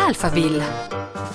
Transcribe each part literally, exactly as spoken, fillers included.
Alphaville.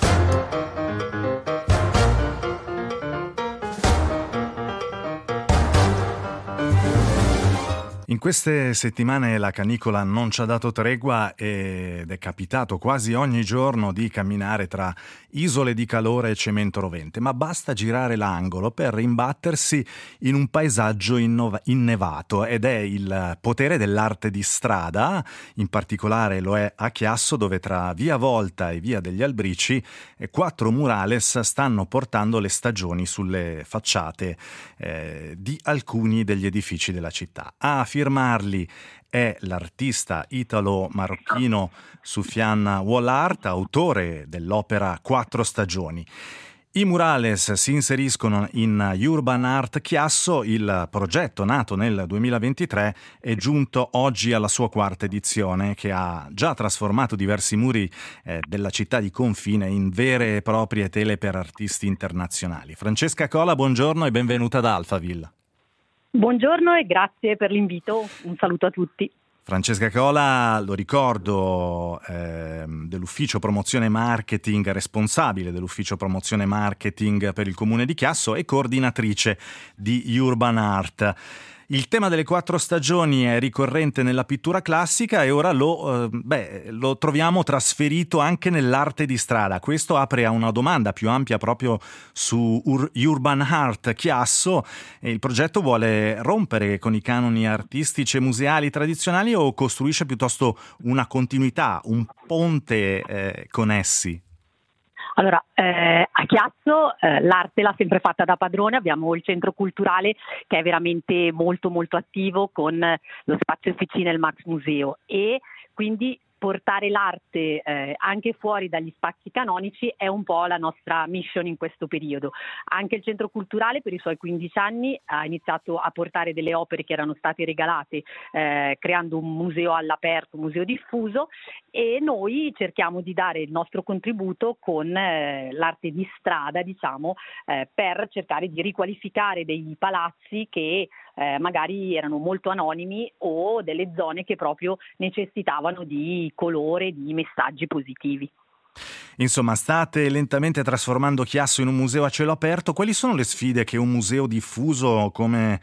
In queste settimane la canicola non ci ha dato tregua ed è capitato quasi ogni giorno di camminare tra isole di calore e cemento rovente, ma basta girare l'angolo per imbattersi in un paesaggio innova- innevato ed è il potere dell'arte di strada, in particolare lo è a Chiasso, dove tra Via Volta e Via degli Albrici eh, quattro murales stanno portando le stagioni sulle facciate eh, di alcuni degli edifici della città. A firmarli è l'artista italo-marocchino Soufiane Wallart, autore dell'opera Quattro Stagioni. I murales si inseriscono in Urban Art Chiasso. Il progetto, nato nel duemilaventitré, è giunto oggi alla sua quarta edizione, che ha già trasformato diversi muri eh, della città di confine in vere e proprie tele per artisti internazionali. Francesca Cola, buongiorno e benvenuta ad Alphaville. Buongiorno e grazie per l'invito, un saluto a tutti. Francesca Cola, lo ricordo, eh, dell'ufficio promozione marketing, responsabile dell'ufficio promozione marketing per il comune di Chiasso e coordinatrice di Urban Art. Il tema delle quattro stagioni è ricorrente nella pittura classica e ora lo, eh, beh, lo troviamo trasferito anche nell'arte di strada. Questo apre a una domanda più ampia proprio su Ur- Urban Art Chiasso. E il progetto vuole rompere con i canoni artistici e museali tradizionali o costruisce piuttosto una continuità, un ponte eh, con essi? Allora, eh, a Chiasso eh, l'arte l'ha sempre fatta da padrone, abbiamo il centro culturale che è veramente molto molto attivo con lo spazio officina e il Max Museo e quindi portare l'arte eh, anche fuori dagli spazi canonici è un po' la nostra mission in questo periodo. Anche il centro culturale per i suoi quindici anni ha iniziato a portare delle opere che erano state regalate eh, creando un museo all'aperto, un museo diffuso e noi cerchiamo di dare il nostro contributo con eh, l'arte di strada, diciamo, eh, per cercare di riqualificare dei palazzi che eh, magari erano molto anonimi o delle zone che proprio necessitavano di colore, di messaggi positivi. Insomma, state lentamente trasformando Chiasso in un museo a cielo aperto. Quali sono le sfide che un museo diffuso come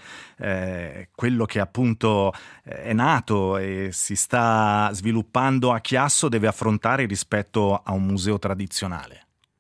eh, quello che appunto è nato e si sta sviluppando a Chiasso deve affrontare rispetto a un museo tradizionale?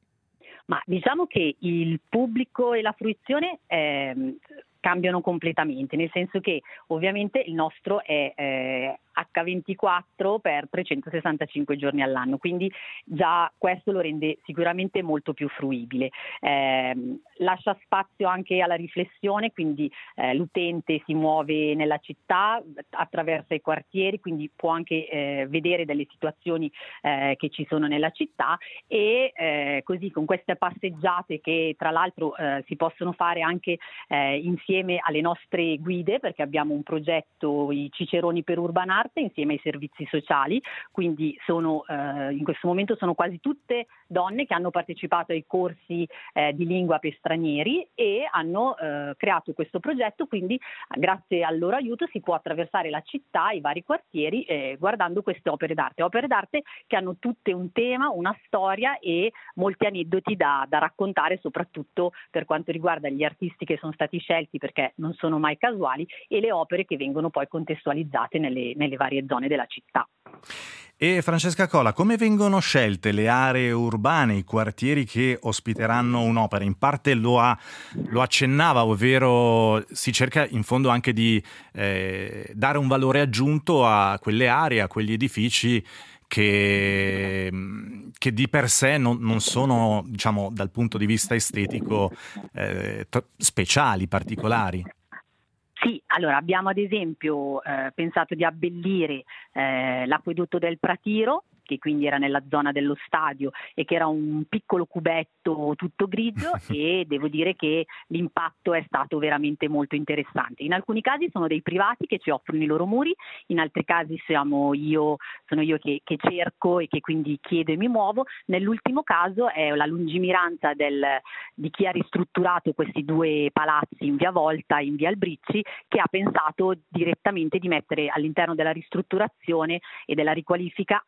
Ma diciamo che il pubblico e la fruizione eh, cambiano completamente, nel senso che ovviamente il nostro è eh, acca ventiquattro per trecentosessantacinque giorni all'anno, quindi già questo lo rende sicuramente molto più fruibile. Eh, lascia spazio anche alla riflessione, quindi eh, l'utente si muove nella città, attraversa i quartieri, quindi può anche eh, vedere delle situazioni eh, che ci sono nella città e eh, così con queste passeggiate che tra l'altro eh, si possono fare anche eh, insieme alle nostre guide, perché abbiamo un progetto, i Ciceroni per Urban Art, insieme ai servizi sociali, quindi sono eh, in questo momento sono quasi tutte donne che hanno partecipato ai corsi eh, di lingua per stranieri e hanno eh, creato questo progetto, quindi grazie al loro aiuto si può attraversare la città, i vari quartieri eh, guardando queste opere d'arte, opere d'arte che hanno tutte un tema, una storia e molti aneddoti da, da raccontare, soprattutto per quanto riguarda gli artisti che sono stati scelti, perché non sono mai casuali, e le opere che vengono poi contestualizzate nelle, nelle varie zone della città. E Francesca Cola, come vengono scelte le aree urbane, i quartieri che ospiteranno un'opera? In parte lo, ha, lo accennava, ovvero si cerca in fondo anche di eh, dare un valore aggiunto a quelle aree, a quegli edifici che, che di per sé non, non sono, diciamo, dal punto di vista estetico eh, t- speciali, particolari. Sì, allora abbiamo ad esempio eh, pensato di abbellire eh, l'acquedotto del Pratiro, che quindi era nella zona dello stadio e che era un piccolo cubetto tutto grigio e devo dire che l'impatto è stato veramente molto interessante. In alcuni casi sono dei privati che ci offrono i loro muri, in altri casi siamo io, sono io che, che cerco e che quindi chiedo e mi muovo. Nell'ultimo caso è la lungimiranza del, di chi ha ristrutturato questi due palazzi in Via Volta e in Via Albrici, che ha pensato direttamente di mettere all'interno della ristrutturazione e della riqualifica anche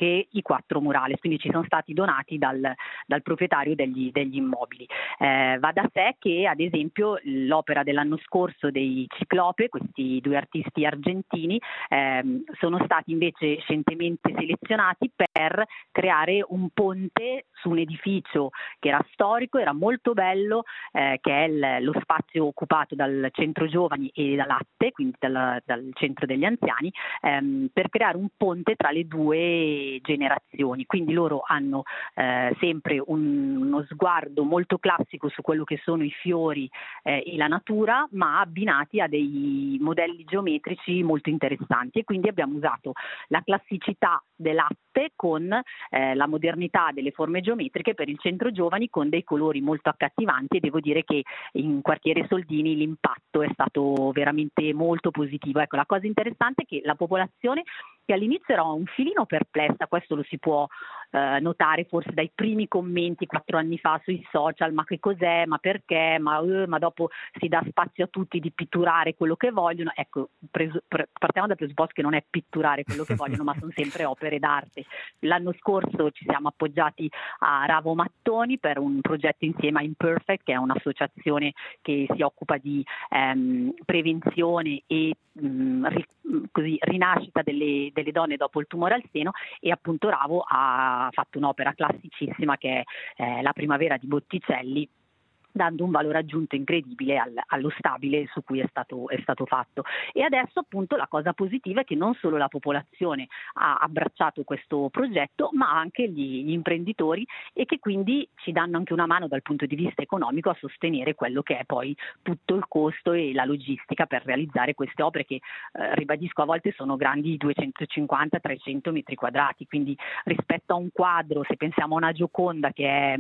anche i quattro murales, quindi ci sono stati donati dal, dal proprietario degli, degli immobili. Eh, va da sé che ad esempio l'opera dell'anno scorso dei Ciclope, questi due artisti argentini, ehm, sono stati invece scientemente selezionati per creare un ponte su un edificio che era storico, era molto bello, eh, che è il, lo spazio occupato dal centro giovani e da Latte, quindi dal, dal centro degli anziani, ehm, per creare un ponte tra le due generazioni. Quindi loro hanno eh, sempre un, uno sguardo molto classico su quello che sono i fiori eh, e la natura, ma abbinati a dei modelli geometrici molto interessanti, e quindi abbiamo usato la classicità dell'Atte con eh, la modernità delle forme geometriche per il centro giovani, con dei colori molto accattivanti, e devo dire che in quartiere Soldini l'impatto è stato veramente molto positivo. Ecco, la cosa interessante è che la popolazione, che all'inizio era un filino perplessa, questo lo si può eh, notare forse dai primi commenti quattro anni fa sui social, ma che cos'è, ma perché, ma, uh, ma dopo si dà spazio a tutti di pitturare quello che vogliono. Ecco, presu- pre- partiamo dal presupposto che non è pitturare quello che vogliono, ma sono sempre opere d'arte. L'anno scorso ci siamo appoggiati a Ravo Mattoni per un progetto insieme a Imperfect, che è un'associazione che si occupa di ehm, prevenzione e mh, ri- così, rinascita delle, delle donne dopo il tumore al seno, e appunto Ravo ha fatto un'opera classicissima che è eh, La primavera di Botticelli, dando un valore aggiunto incredibile al, allo stabile su cui è stato, è stato fatto. E adesso appunto la cosa positiva è che non solo la popolazione ha abbracciato questo progetto, ma anche gli, gli imprenditori, e che quindi ci danno anche una mano dal punto di vista economico a sostenere quello che è poi tutto il costo e la logistica per realizzare queste opere che, eh, ribadisco, a volte sono grandi duecentocinquanta trecento metri quadrati, quindi rispetto a un quadro, se pensiamo a una Gioconda che è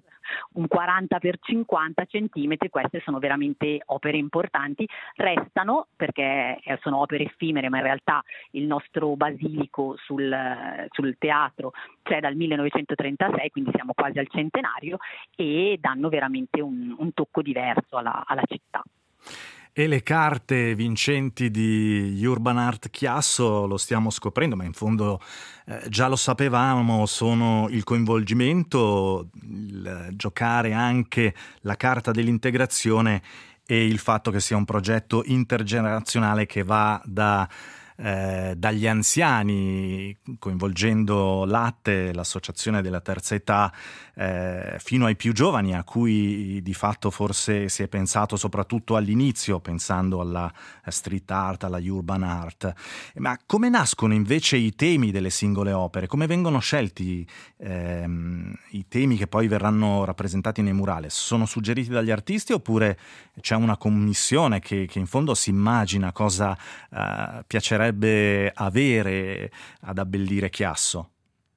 un quaranta per cinquanta centimetri, queste sono veramente opere importanti. Restano, perché sono opere effimere, ma in realtà il nostro basilico sul, sul teatro c'è dal millenovecentotrentasei, quindi siamo quasi al centenario, e danno veramente un, un tocco diverso alla, alla città. E le carte vincenti di Urban Art Chiasso, lo stiamo scoprendo, ma in fondo eh, già lo sapevamo, sono il coinvolgimento, il giocare anche la carta dell'integrazione e il fatto che sia un progetto intergenerazionale che va da Eh, dagli anziani, coinvolgendo Latte, l'associazione della terza età, eh, fino ai più giovani, a cui di fatto forse si è pensato soprattutto all'inizio, pensando alla street art, alla urban art. Ma come nascono invece i temi delle singole opere? Come vengono scelti ehm, i temi che poi verranno rappresentati nei murales? Sono suggeriti dagli artisti, oppure c'è una commissione che, che in fondo si immagina cosa eh, piacerebbe avere ad abbellire Chiasso?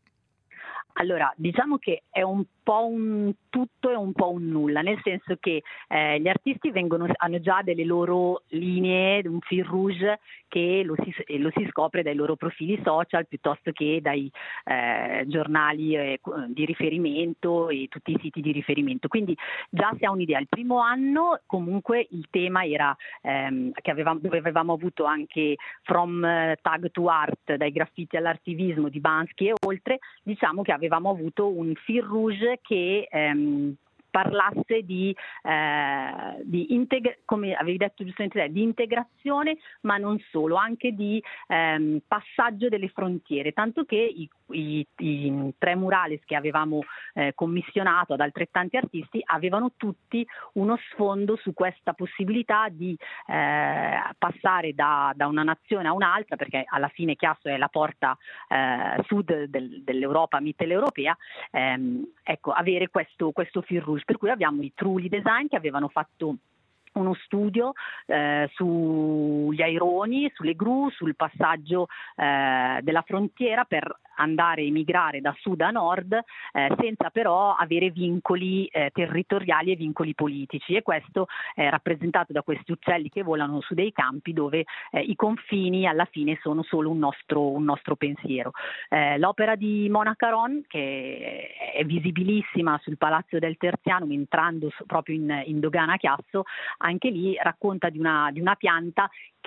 Allora, diciamo che è un po' un tutto e un po' un nulla, nel senso che eh, gli artisti vengono, hanno già delle loro linee, un fil rouge che lo si, lo si scopre dai loro profili social piuttosto che dai eh, giornali eh, di riferimento e tutti i siti di riferimento. Quindi già si ha un'idea. Il primo anno comunque il tema era ehm, che avevamo, dove avevamo avuto anche From Tag to Art, dai graffiti all'artivismo di Bansky e oltre, diciamo che avevamo avuto un fil rouge che ehm, parlasse di, eh, di integra- come avevi detto giustamente te, di integrazione, ma non solo, anche di ehm, passaggio delle frontiere, tanto che i, i, i tre murales che avevamo eh, commissionato ad altrettanti artisti avevano tutti uno sfondo su questa possibilità di eh, passare da, da una nazione a un'altra, perché alla fine Chiasso è la porta eh, sud del, dell'Europa mitteleuropea, ehm, ecco, avere questo, questo fil rouge. Per cui abbiamo i Trulli Design che avevano fatto uno studio eh, sugli aironi, sulle gru, sul passaggio eh, della frontiera per andare a emigrare da sud a nord eh, senza però avere vincoli eh, territoriali e vincoli politici, e questo è rappresentato da questi uccelli che volano su dei campi dove eh, i confini alla fine sono solo un nostro, un nostro pensiero. Eh, l'opera di Mona Caron, che è visibilissima sul Palazzo del Terziano entrando proprio in, in Dogana Chiasso, anche lì racconta di una, di una pianta che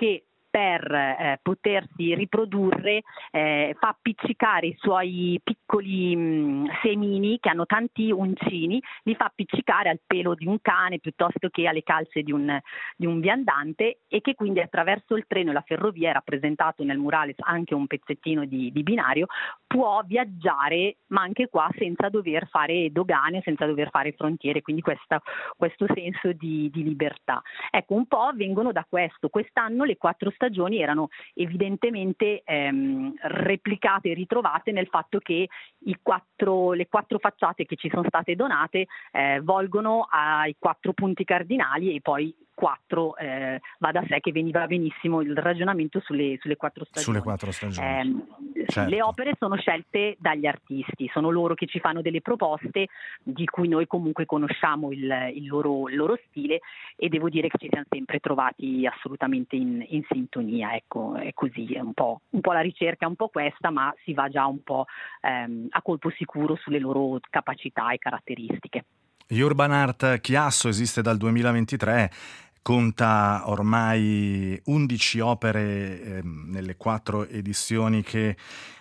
per eh, potersi riprodurre eh, fa appiccicare i suoi piccoli mh, semini, che hanno tanti uncini, li fa appiccicare al pelo di un cane piuttosto che alle calze di un, di un viandante, e che quindi attraverso il treno e la ferrovia, è rappresentato nel murales anche un pezzettino di, di binario, può viaggiare, ma anche qua senza dover fare dogane, senza dover fare frontiere, quindi questa, questo senso di, di libertà. Ecco, un po' vengono da questo. Quest'anno le quattro stagioni erano evidentemente ehm, replicate e ritrovate nel fatto che i quattro, le quattro facciate che ci sono state donate eh, volgono ai quattro punti cardinali, e poi quattro eh, va da sé che veniva benissimo il ragionamento sulle, sulle quattro stagioni. Sulle quattro stagioni. Eh, certo. Le opere sono scelte dagli artisti, sono loro che ci fanno delle proposte di cui noi comunque conosciamo il, il, loro, il loro stile, e devo dire che ci siamo sempre trovati assolutamente in, in sintonia. Ecco, è così, è un po', un po' la ricerca è un po' questa, ma si va già un po' ehm, a colpo sicuro sulle loro capacità e caratteristiche. Urban Art Chiasso esiste dal duemilaventitré, conta ormai undici opere eh, nelle quattro edizioni che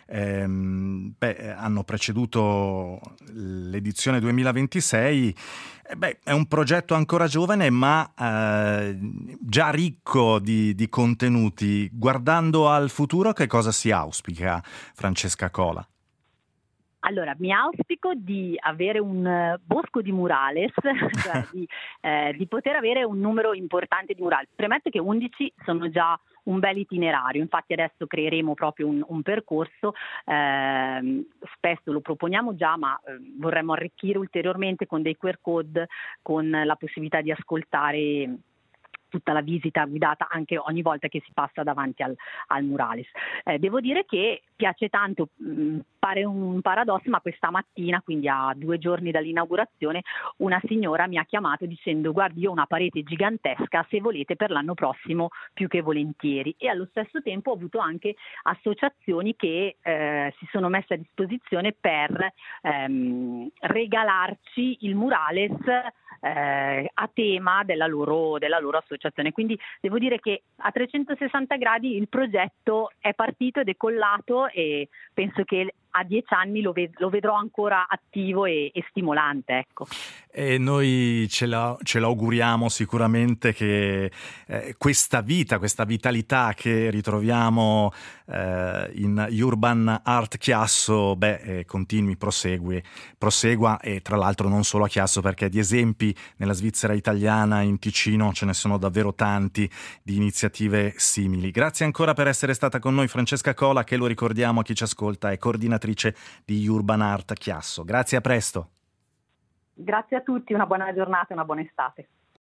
ehm, beh, hanno preceduto l'edizione duemilaventisei. Eh beh, è un progetto ancora giovane, ma eh, già ricco di, di contenuti. Guardando al futuro, che cosa si auspica, Francesca Cola? Allora, mi auspico di avere un uh, bosco di murales, cioè di, eh, di poter avere un numero importante di murales. Premetto che undici sono già un bel itinerario, infatti adesso creeremo proprio un, un percorso, eh, spesso lo proponiamo già, ma eh, vorremmo arricchire ulteriormente con dei Q R code, con la possibilità di ascoltare tutta la visita guidata anche ogni volta che si passa davanti al, al murales. Eh, devo dire che piace tanto, mh, pare un paradosso, ma questa mattina, quindi a due giorni dall'inaugurazione, una signora mi ha chiamato dicendo: guardi, io ho una parete gigantesca, se volete per l'anno prossimo più che volentieri. E allo stesso tempo ho avuto anche associazioni che eh, si sono messe a disposizione per ehm, regalarci il murales Eh, a tema della loro, della loro associazione. Quindi devo dire che a trecentosessanta gradi il progetto è partito ed è collato, e penso che a dieci anni lo, ved- lo vedrò ancora attivo e, e stimolante. Ecco. E noi ce, la, ce l'auguriamo sicuramente che eh, questa vita, questa vitalità che ritroviamo eh, in Urban Art Chiasso, beh, eh, continui, prosegui, prosegua, e tra l'altro non solo a Chiasso, perché di esempi nella Svizzera italiana, in Ticino, ce ne sono davvero tanti di iniziative simili. Grazie ancora per essere stata con noi, Francesca Cola, che lo ricordiamo a chi ci ascolta è coordinatrice di Urban Art Chiasso. Grazie, a presto. Grazie a tutti, una buona giornata e una buona estate.